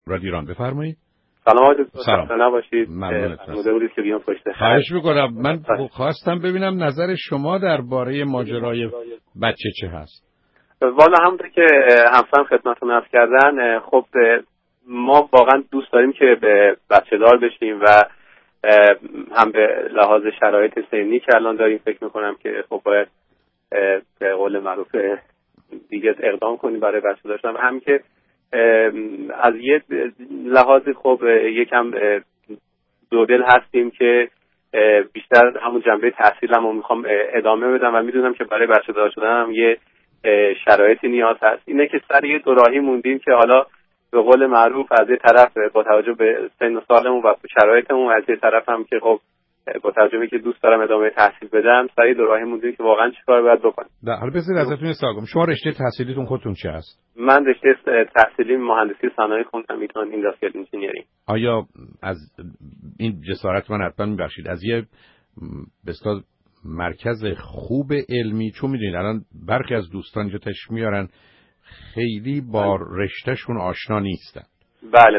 رادیو ایران بفرمایید. سلام آقای دکتر. سلام. نباشید. ممنون. بودید که بیام پشت خواهش می‌کنم. من خواستم ببینم نظر شما درباره ماجرای بچه چه هست. والا همونطور که همسرم خدمتتون عرض کردن، خب ما واقعا دوست داریم که به بچه دار بشیم و هم به لحاظ شرایط سنی که الان داریم فکر میکنم که خب باید به قول معروف دیگه اقدام کنیم برای بچه داشتن، هم که از یه لحاظ خب یکم دودل هستیم که بیشتر همون جنبه تحصیلم رو میخوام ادامه بدم و میدونم که برای بچه دار شدن هم یه شرایطی نیاز هست. اینه که سر یه دوراهی موندیم که حالا به قول معروف از یه طرف با توجه به سن و سالمون و شرایطمون، از یه طرف هم که خب با توجه به که دوست دارم ادامه تحصیل بدم، سر یه دوراهی موندیم که واقعا چیکار باید بکنم. حالا بذارید ازتون سوال شما رشته تحصیلیتون خودتون چه هست؟ من رشته تحصیلی مهندسی صنایع خوندم، ایران اینداستریال انجینیرینگ. آیا از این جسارت من حتما میبخشید از یه بسیار مرکز خوب علمی، چون میدونید الان برخی از دوستان اینجا تشریف میارن خیلی با رشتهشون آشنا نیستن. بله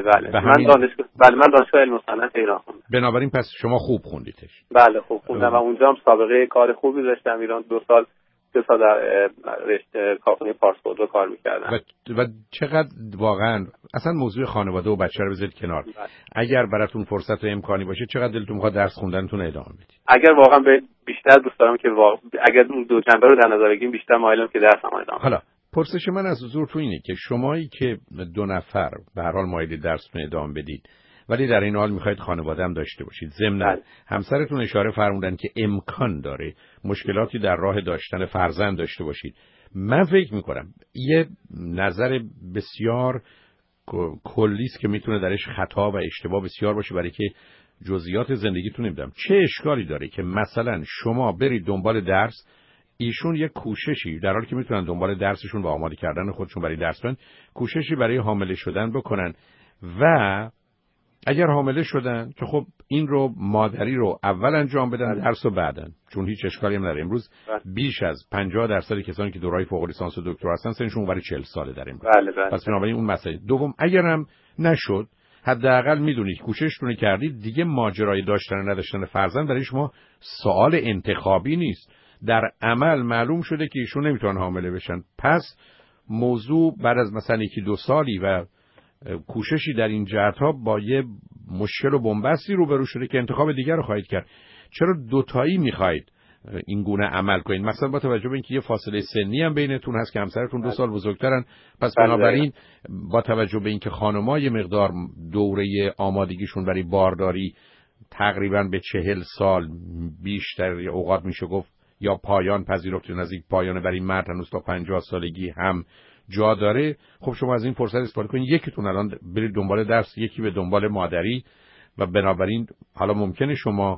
من دانشگاه علم و صنعت ایران خوندم. بنابراین پس شما خوب خوندیدش؟ بله خوب خوندم و اونجا هم سابقه کار خوبی داشتم. ایران 3 سال در رشته کارخونه پارسپورت کار می‌کردم. و چقدر واقعا اصلا موضوع خانواده و بچه رو بذارید کنار. اگر براتون فرصت و امکانی باشه چقدر دلتون می‌خواد درس خوندنتون ادامه بدید؟ اگر واقعا بیشتر دوست دارم که اگر اون دو جنبه رو در نظر بگیریم بیشتر مایلم که درسم ادامه بدم. حالا پرسش من از حضور تو اینه که شمایی که 2 نفر به هر حال مایل درستون ادامه بدید ولی در این حال میخواید خانواده هم داشته باشید، ضمن همسرتون اشاره فرمودن که امکان داره مشکلاتی در راه داشتن فرزند داشته باشید، من فکر میکنم یه نظر بسیار کلی است که میتونه درش خطا و اشتباه بسیار باشه، برای که جزئیات زندگیتون نمیدونم چه اشکالی داره که مثلا شما برید دنبال درس، ایشون یک کوششی در حالی که میتونن دنبال درسشون و آماده کردن خودشون برای درس برن کوششی برای حامله شدن بکنن و اگر حامله شدن که خب این رو مادری رو اول انجام بدن، درس رو بعدن، چون هیچ اشکالی هم نداره. امروز بیش از 50% کسانی که دورای فوق لیسانس و دکترا هستن سنشون برای 40 ساله در امروز. پس بنابراین اون مسئله دوم اگرم نشد حداقل میدونید کوششتون کردید، دیگه ماجرای داشتن و نداشتن فرزند برای شما سوال انتخابی نیست. در عمل معلوم شده که ایشون نمیتونن حامله بشن، پس موضوع بعد از مثلا 1-2 سالی و کوششی در این جهت‌ها با یه مشکل و بنبستی روبرو شده که انتخاب دیگر رو خواهید کرد. چرا دوتایی میخواید این گونه عمل کنید؟ مثلا با توجه به اینکه یه فاصله سنی هم بینتون هست که همسرتون 2 سال بزرگترن، پس بنابراین با توجه به اینکه خانم‌ها یه مقدار دوره آمادگیشون برای بارداری تقریباً به 40 سال بیشتر اوقات میشه گفت یا پایان پذیرفت یا نزدیک پایان، برای مرد هنوز تا 50 سالگی هم جا داره. خب شما از این فرصت استفاده کنید، یکیتون الان برید دنبال درس، یکی به دنبال مادری، و بنابراین حالا ممکنه شما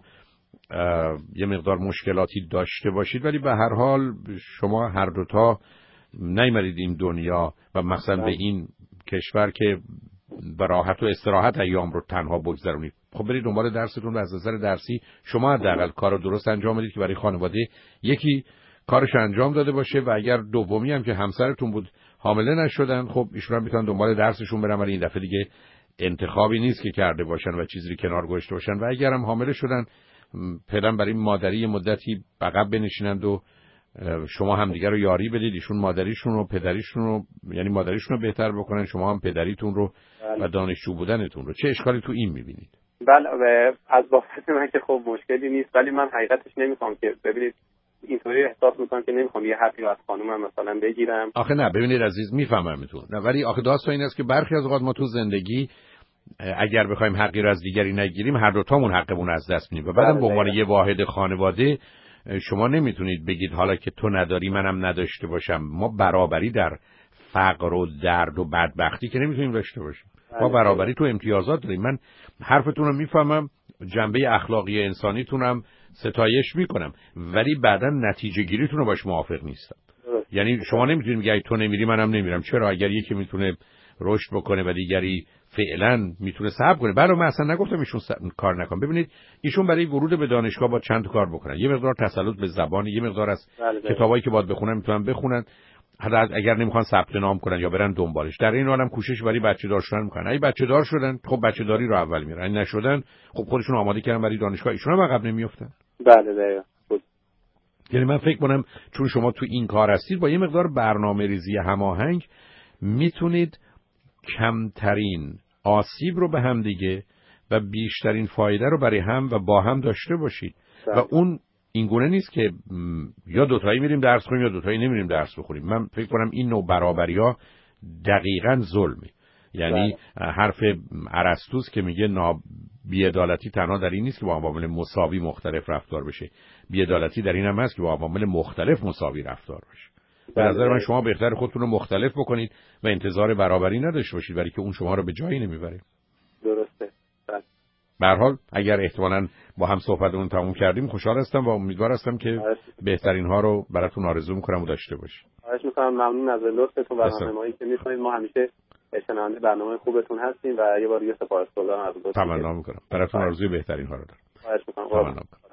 یه مقدار مشکلاتی داشته باشید ولی به هر حال شما هر دوتا نیامدید این دنیا و مثلا به این کشور که به راحت و استراحت ایام رو تنها بگذرونید. خب برید دنبال درستون و از نظر درسی شما حداقل کار رو درست انجام بدید که برای خانواده یکی کارش انجام داده باشه، و اگر دومی هم که همسرتون بود حامله نشدن، خب ایشون هم میتونن دنبال درسشون برن، ولی این دفعه دیگه انتخابی نیست که کرده باشن و چیزی رو کنار گذاشته باشن. و اگر هم حامله شدن فعلا برای مادری مدتی عقب بنشینند و شما هم دیگه رو یاری بدید، ایشون مادریشون رو پدریشون رو یعنی مادریشون رو بهتر بکنن، شما هم پدریتون رو و دانشجو بودنتون رو. چه اشکالی تو این میبینید؟ بله از بابت من که خب مشکلی نیست، ولی من حقیقتش نمیخوام که ببینید اینطوری احساس میکنم که نمیخوام یه حقی رو از خانومم مثلا بگیرم. آخه نه ببینید عزیز میفهممتون، نه ولی آخه داستان این است که برخی از اوقات ما تو زندگی اگر بخوایم حقی رو از دیگری نگیریم هر دو تامون حقمون از دست میدیم و بعدم به عنوان یه واحد خانواده شما نمیتونید بگید حالا که تو نداری منم نداشته باشم. ما برابری در فقر و درد و بدبختی که نمیتونیم داشته باشیم. ما برابری تو امتیازات داریم. من حرفتون رو میفهمم، جنبه اخلاقی انسانیتونم ستایش میکنم، ولی بعداً نتیجه گیریتون رو باش موافق نیستم. یعنی شما نمیتونید بگید تو نمیری منم نمیرم. چرا؟ اگر یکی میتونه رشد بکنه و دیگری فعلا میتونه صبر کنه. برای من اصلا نگفتم ایشون کار نکنه. ببینید ایشون برای ورود به دانشگاه با چند کار بکنن. یه مقدار تسلط به زبان، یه مقدار از کتابایی که باید بخونن میتونن بخونن. حالا اگر نمیخوان ثبت نام کنن یا برن دنبالش، در این حالم کوشش برای بچه دار شدن میکنن. اگه بچه دار شدن خب بچه داری رو اول میرن، اگه نشدن خب خودشون آماده کردن برای دانشگاه، ایشون هم عقب نمیافتن. بله دقیقاً. یعنی من فکر کنم چون شما تو این کار هستید با یه مقدار برنامه‌ریزی هماهنگ میتونید کمترین آسیب رو به هم دیگه و بیشترین فایده رو برای هم و با هم داشته باشید. و اون اینگونه نیست که یا دوتایی میریم درس بخونیم یا دوتایی نمیریم درس بخونیم. من فکر کنم این نوع برابری‌ها دقیقاً ظلمه. یعنی حرف ارسطوست که میگه بی‌عدالتی تنها در این نیست که با عوامل مساوی مختلف رفتار بشه، بی‌عدالتی در این هم هست که با عوامل مختلف مساوی رفتار بشه. به نظر من شما بهتر خودتون رو مختلف بکنید و انتظار برابری نداشته باشید، برای که اون شما رو به جایی نمیبره. درسته. به هر حال اگر احتمالاً با هم صحبتمون تموم کردیم خوشحال هستم و امیدوار هستم که بهترین ها رو براتون آرزو می‌کنم و داشته باشید. خواهش می‌کنم. ممنون از لطفتون و راهنمایی که می‌کنید. ما همیشه شنونده برنامه خوبتون هستیم و یه بار دیگه سپاسگزارم از لطفتون. تمنا می‌کنم. براتون آرزوی بهترین ها رو دارم. خواهش می‌کنم. تمنا می‌کنم.